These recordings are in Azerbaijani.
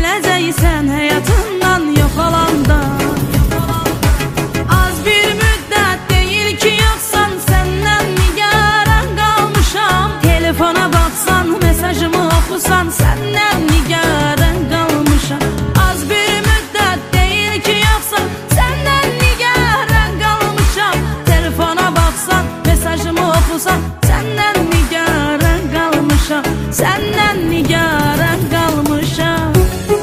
biləcəksən həyatından yox olanda. Az bir müddət deyil ki yoxsan, səndən nigaran qalmışam. Telefona baxsan, mesajımı oxusan, səndən nigaran qalmışam. Az bir müddət deyil ki yoxsan, səndən nigaran qalmışam. Telefona baxsan, mesajımı oxusan, səndən nigaran qalmışam. Səndən nigaran qalmışam.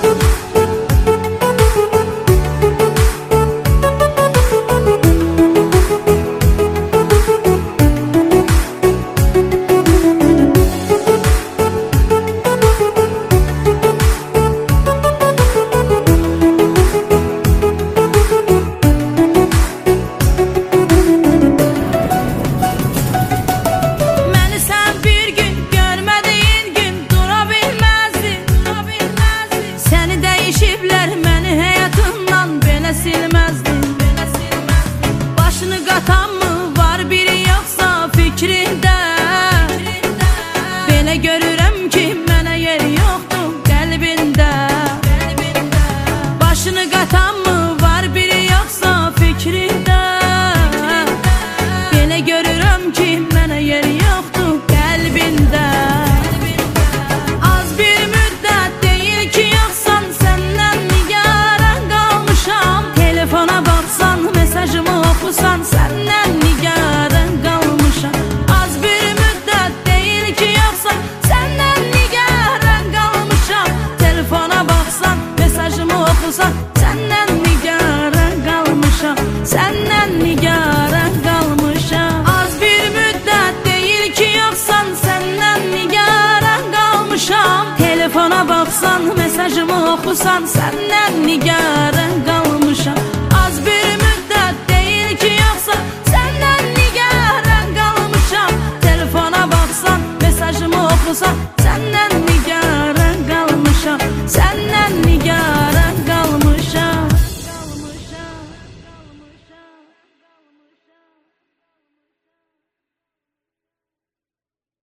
Məni həyatından belə silməzdin. Başını qatan mı var biri yoxsa fikrində? Belə görürəm ki mənə yer yoxdur qəlbində. Başını qatan mı var biri yoxsa fikrində? Belə görürəm ki mənə yer yoxdur qəlbində. Mesajımı oxusan, səndən nigaran qalmışam. Az bir müddət deyil ki yoxsan, səndən nigaran qalmışam. Telefona baxsan, mesajımı oxusan, səndən nigaran qalmışam. Səndən nigaran qalmışam. Az bir müddət deyil ki yoxsan, səndən nigaran qalmışam. Telefona baxsan, mesajımı oxusan, səndən nigaran